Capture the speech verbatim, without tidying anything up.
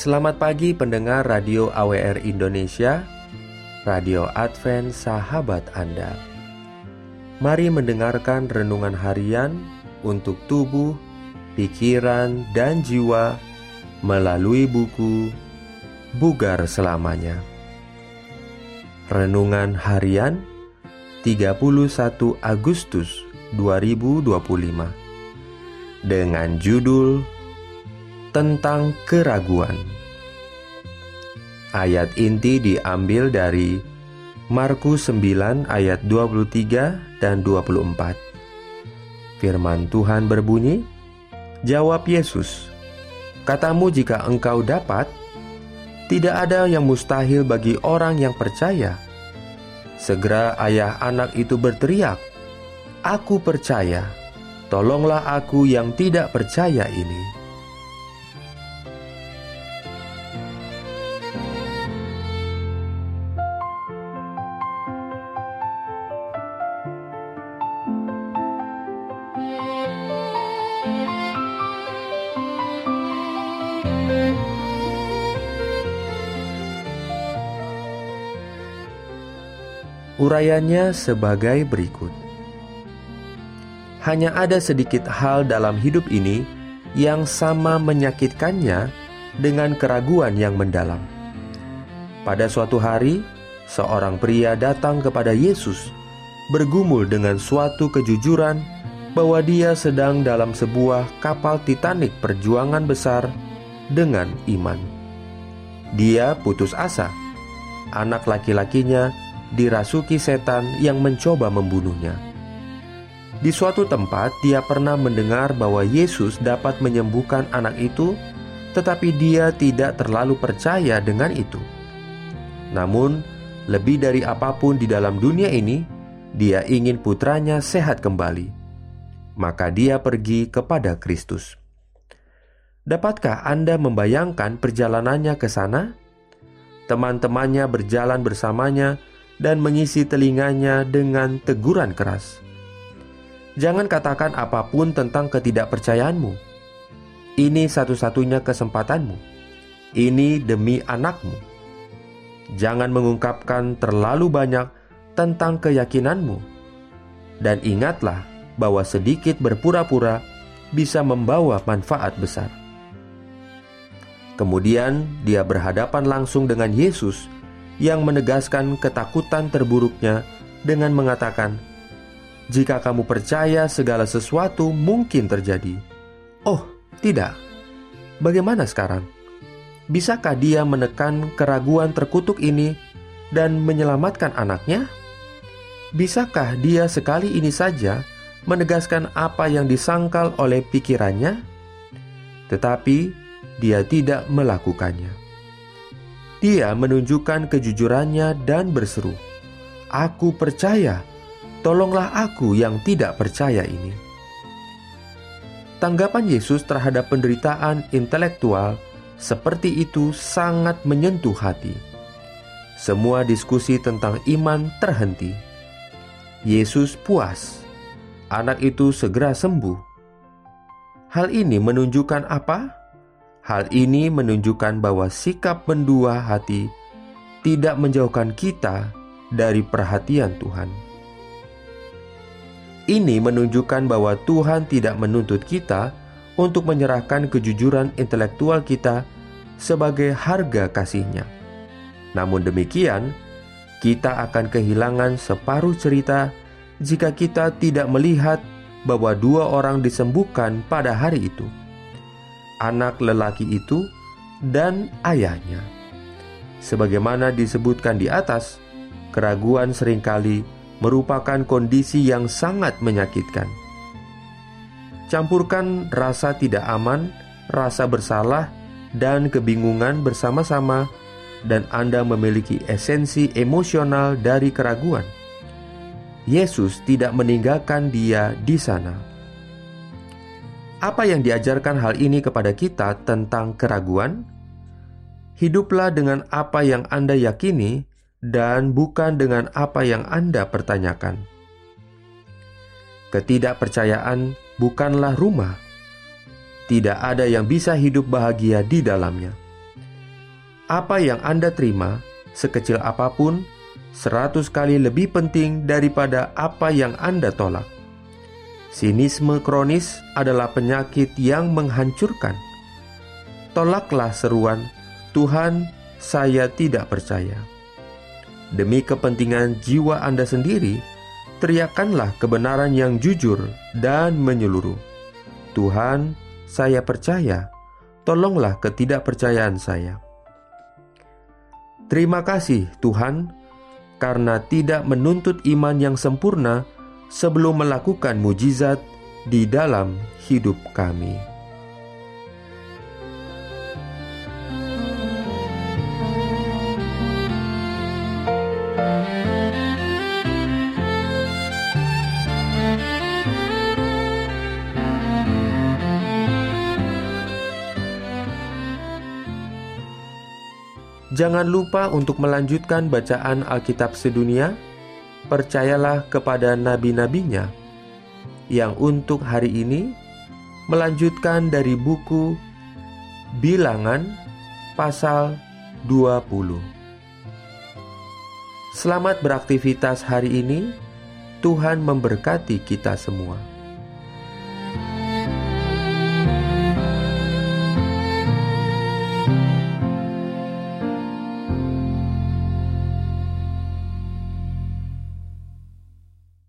Selamat pagi pendengar Radio A W R Indonesia, Radio Advent Sahabat Anda. Mari mendengarkan renungan harian untuk tubuh, pikiran, dan jiwa melalui buku Bugar Selamanya. Renungan harian tiga puluh satu Agustus dua ribu dua puluh lima dengan judul Tentang Keraguan. Ayat inti diambil dari Markus sembilan ayat dua puluh tiga dan dua puluh empat. Firman Tuhan berbunyi, "Jawab Yesus, katamu jika engkau dapat, tidak ada yang mustahil bagi orang yang percaya." Segera ayah anak itu berteriak, "Aku percaya, tolonglah aku yang tidak percaya ini." Urayanya sebagai berikut. Hanya ada sedikit hal dalam hidup ini yang sama menyakitkannya dengan keraguan yang mendalam. Pada suatu hari, seorang pria datang kepada Yesus, bergumul dengan suatu kejujuran bahwa dia sedang dalam sebuah kapal Titanic perjuangan besar dengan iman. Dia putus asa. Anak laki-lakinya dirasuki setan yang mencoba membunuhnya. Di suatu tempat dia pernah mendengar bahwa Yesus dapat menyembuhkan anak itu, tetapi dia tidak terlalu percaya dengan itu. Namun, lebih dari apapun di dalam dunia ini, dia ingin putranya sehat kembali. Maka dia pergi kepada Kristus. Dapatkah Anda membayangkan perjalanannya ke sana? Teman-temannya berjalan bersamanya dan mengisi telinganya dengan teguran keras. Jangan katakan apapun tentang ketidakpercayaanmu. Ini satu-satunya kesempatanmu. Ini demi anakmu. Jangan mengungkapkan terlalu banyak tentang keyakinanmu. Dan ingatlah bahwa sedikit berpura-pura bisa membawa manfaat besar. Kemudian dia berhadapan langsung dengan Yesus yang menegaskan ketakutan terburuknya dengan mengatakan, "Jika kamu percaya, segala sesuatu mungkin terjadi." Oh, tidak. Bagaimana sekarang? Bisakah dia menekan keraguan terkutuk ini dan menyelamatkan anaknya? Bisakah dia sekali ini saja menegaskan apa yang disangkal oleh pikirannya? Tetapi dia tidak melakukannya. Dia menunjukkan kejujurannya dan berseru, "Aku percaya, tolonglah aku yang tidak percaya ini." Tanggapan Yesus terhadap penderitaan intelektual seperti itu sangat menyentuh hati. Semua diskusi tentang iman terhenti. Yesus puas. Anak itu segera sembuh. Hal ini menunjukkan apa? Hal ini menunjukkan bahwa sikap mendua hati tidak menjauhkan kita dari perhatian Tuhan. Ini menunjukkan bahwa Tuhan tidak menuntut kita untuk menyerahkan kejujuran intelektual kita sebagai harga kasih-Nya. Namun demikian, kita akan kehilangan separuh cerita jika kita tidak melihat bahwa dua orang disembuhkan pada hari itu. Anak lelaki itu dan ayahnya. Sebagaimana disebutkan di atas, keraguan seringkali merupakan kondisi yang sangat menyakitkan. Campurkan rasa tidak aman, rasa bersalah, dan kebingungan bersama-sama, dan Anda memiliki esensi emosional dari keraguan. Yesus tidak meninggalkan dia di sana. Apa yang diajarkan hal ini kepada kita tentang keraguan? Hiduplah dengan apa yang Anda yakini dan bukan dengan apa yang Anda pertanyakan. Ketidakpercayaan bukanlah rumah. Tidak ada yang bisa hidup bahagia di dalamnya. apa yang Anda terima, sekecil apapun, seratus kali lebih penting daripada apa yang Anda tolak. Sinisme kronis adalah penyakit yang menghancurkan. Tolaklah seruan, "Tuhan, saya tidak percaya." Demi kepentingan jiwa Anda sendiri, teriakanlah kebenaran yang jujur dan menyeluruh. "Tuhan, saya percaya, tolonglah ketidakpercayaan saya." Terima kasih Tuhan, karena tidak menuntut iman yang sempurna sebelum melakukan mujizat di dalam hidup kami. Jangan lupa untuk melanjutkan bacaan Alkitab sedunia. Percayalah kepada nabi-nabinya yang untuk hari ini melanjutkan dari buku Bilangan pasal dua puluh. Selamat beraktivitas hari ini. Tuhan memberkati kita semua.